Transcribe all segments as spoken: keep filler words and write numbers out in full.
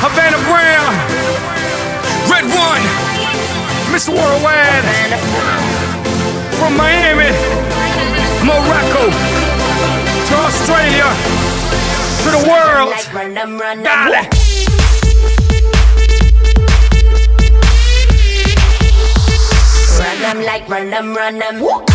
Havana Brown, Red One, Mister Worldwide, from Miami, Morocco, to Australia, to the world. Dale. Run them like run them, run them.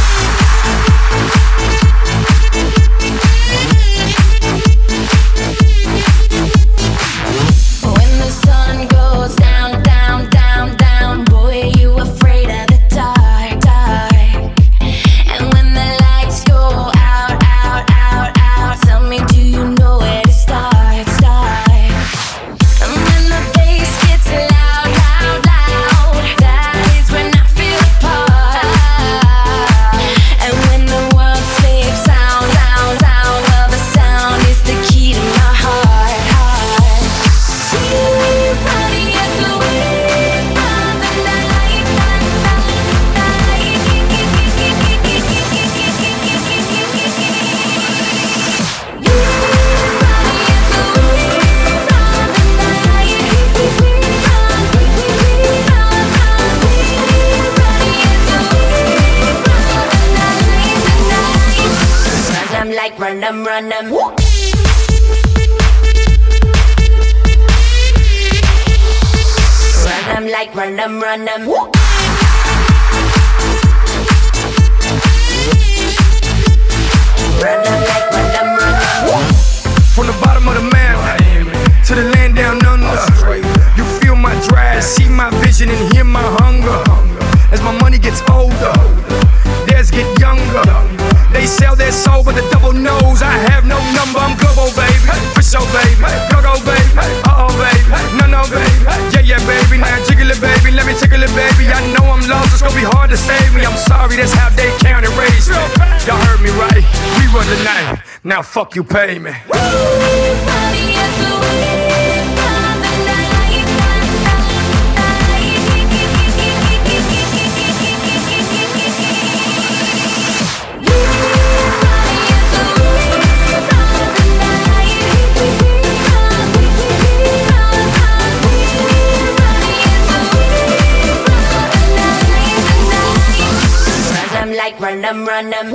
When the sun goes down, down, down, down, boy, you afraid of the dark, dark. And when the lights go out, out, out, out, tell me, do you know where to start, start? And when the bass gets loud, loud, loud, that is when I feel a part. And when the world sleeps, sound, sound, sound, well, the sound is the key to my heart, heart. We're running at the wind of the night, night, night, night. We're running at the wind of the night. We run, we run, run. We're running at the wind of the night, night. Run them like run them, run them. Run them like run them, run them. Run them like run them, run them. From the bottom of the map to the land down under, you feel my drive, see my vision, and hear my hunger. As my money gets older, theirs get younger. They sell their soul, but the devil knows I have no number. I'm global, baby, for sure, baby. Go, go, baby, uh-oh, baby. No, no, baby, yeah, yeah, baby. Now jiggle it, baby, let me tickle it, baby. I know I'm lost, it's gonna be hard to save me. I'm sorry, that's how they count and raise me. Y'all heard me right, we run the night. Now fuck you, pay me. We're running at the wind of the night, night, night. We're running at the wind of the night. We run, we run, run. We're running at the wind of the night, night. Run them like run them, run them.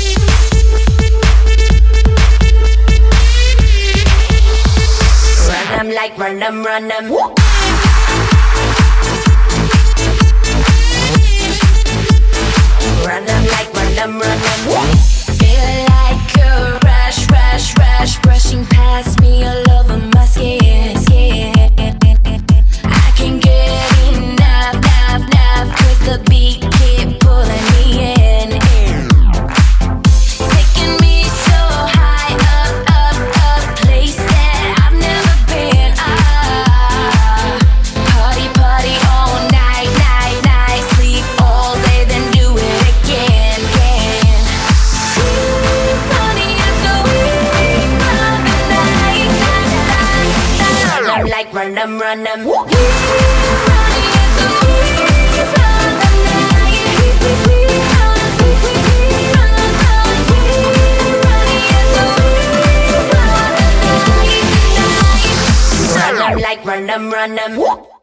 Run them like run them, run them. Run them like run them, run them. Feel like a rush, rush, rush, brushing past me all over my skin, skin. I can't get enough, enough, enough, 'cause the beat keep pulling me in, in. Taking me so high up, up, up, place that I've never been. Ah, party, party all night, night, night. Sleep all day, then do it again, again. We're running at the wind of the night, night, night. Run them like run them, run them. We're running at the wind of the night. We run, we run, run. We're running at the wind of the night, night. Run them like run them, run them.